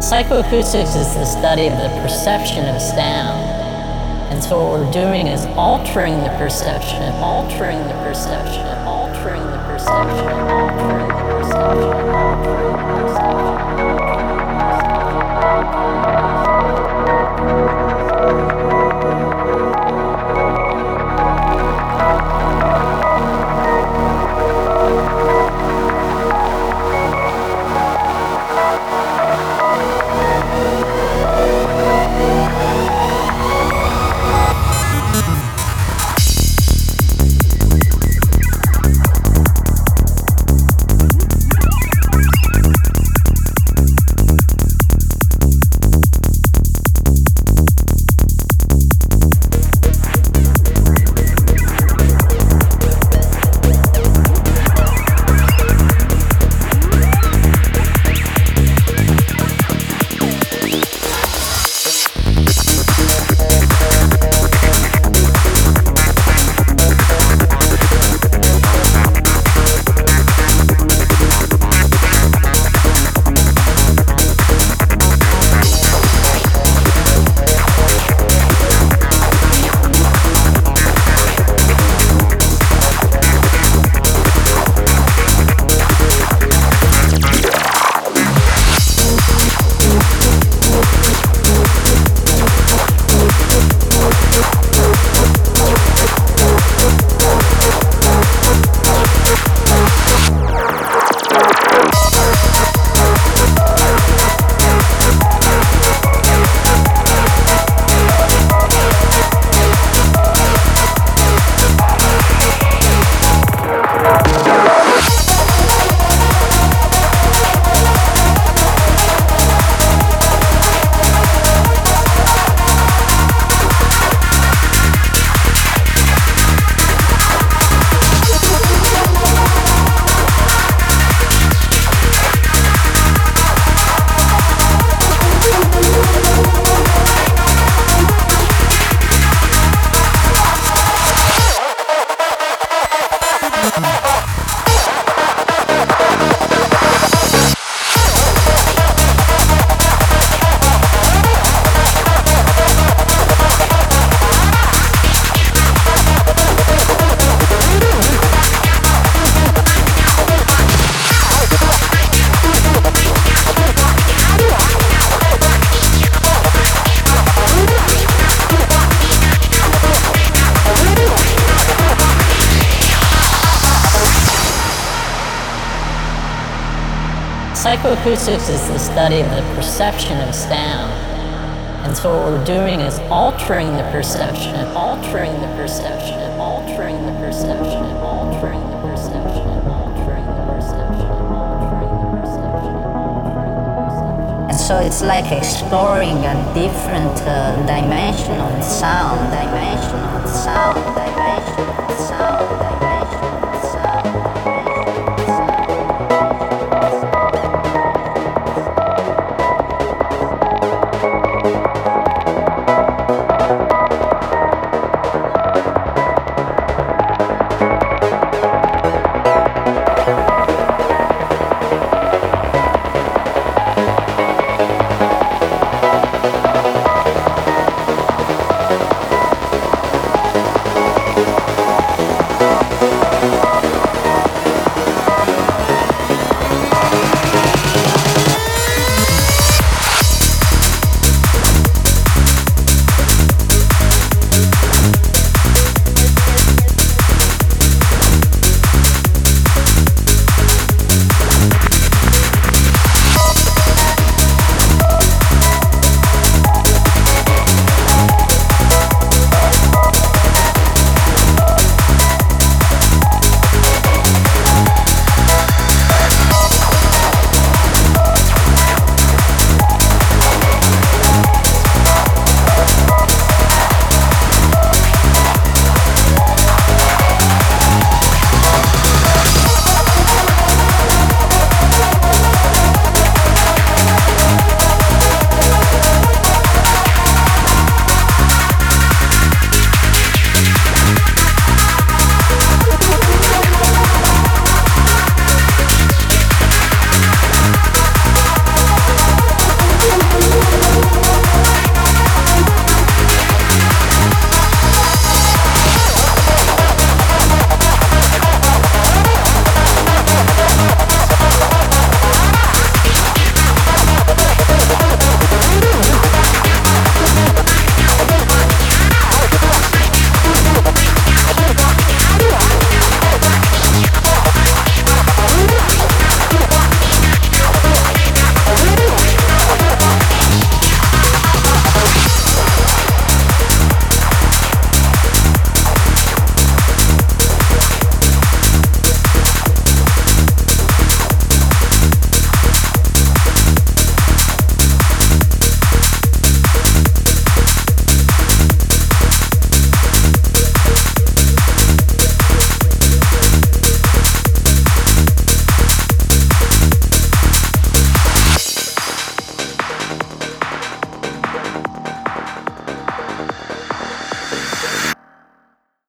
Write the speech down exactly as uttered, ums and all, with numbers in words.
Psychoacoustics is the study of the perception of sound. And so what we're doing is altering the perception, altering the perception, altering the perception, altering the perception, altering the Psychoacoustics is the study of the perception of sound. And so what we're doing is altering the perception, altering the perception, altering the perception, altering the perception, altering the perception, altering the perception, altering the perception. And so it's like exploring a different uh, dimension of sound, dimension of sound, dimension of sound.